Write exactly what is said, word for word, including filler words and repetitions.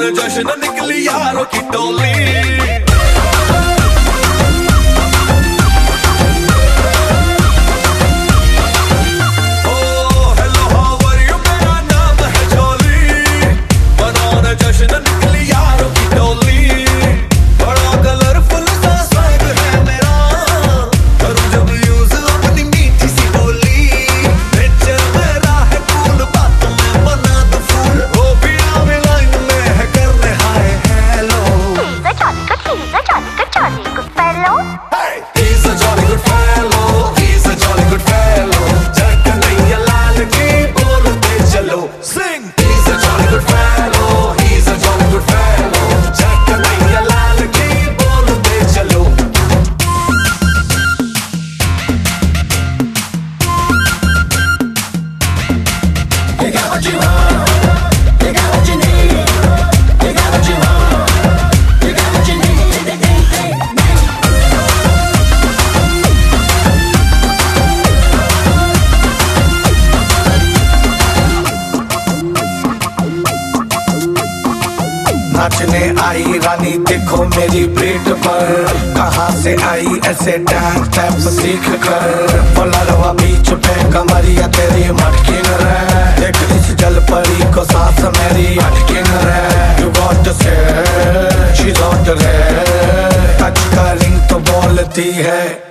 मनाने जश्न निकली यारों की टोली। नाचने आई रानी देखो मेरी पीठ पर, कहाँ से आई ऐसे डांस स्टेप सीख कर। फलरवा बीच पे कमरिया तेरी मटकी न रहे, देख इस जल परी को सांस मेरी अटकी न रहे। You got to say, she's on the red, touch का रिंग तो बोलती है।